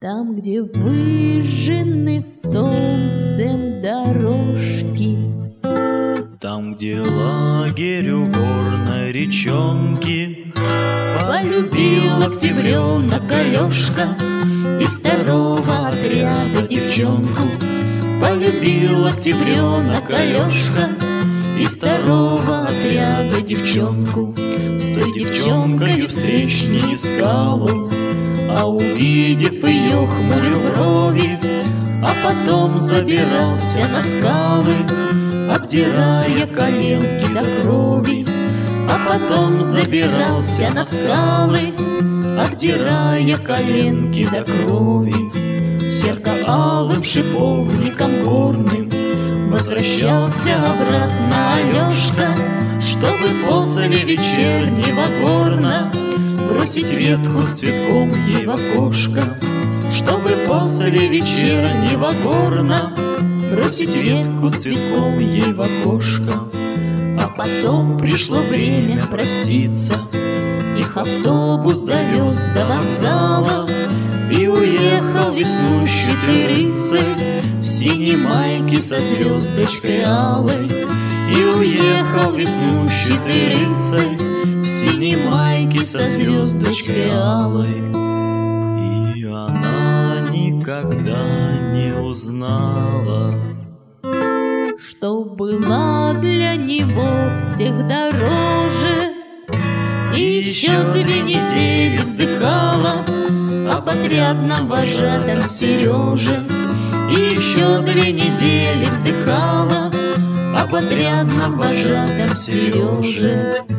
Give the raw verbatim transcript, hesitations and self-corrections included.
Там, где выжжены солнцем дорожки, там, где лагерь у горной речонки, полюбил октябренок Алешка из второго отряда девчонку. Полюбил октябренок Алешка из второго отряда девчонку. С той девчонкою встреч не искал он, а увидев ее, хмурил брови, а потом забирался на скалы, обдирая коленки до крови. А потом забирался на скалы, обдирая коленки до крови. С ярко-алым шиповником горным возвращался обратно Алешка, чтобы после вечернего горна бросить ветку с цветком ей в окошко. Чтобы после вечернего горна бросить ветку с цветком ей в окошко. А потом пришло время проститься, их автобус довез до вокзала, и уехал веснущатый рыцарь в синей майке со звездочкой алой. И уехал веснущатый рыцарь в синей майке со звездочкой алой. И она никогда не узнала, что была для него всех дороже. И еще две недели вздыхала об отрядном вожатом Сереже. И еще две недели вздыхала об отрядном вожатом Сереже.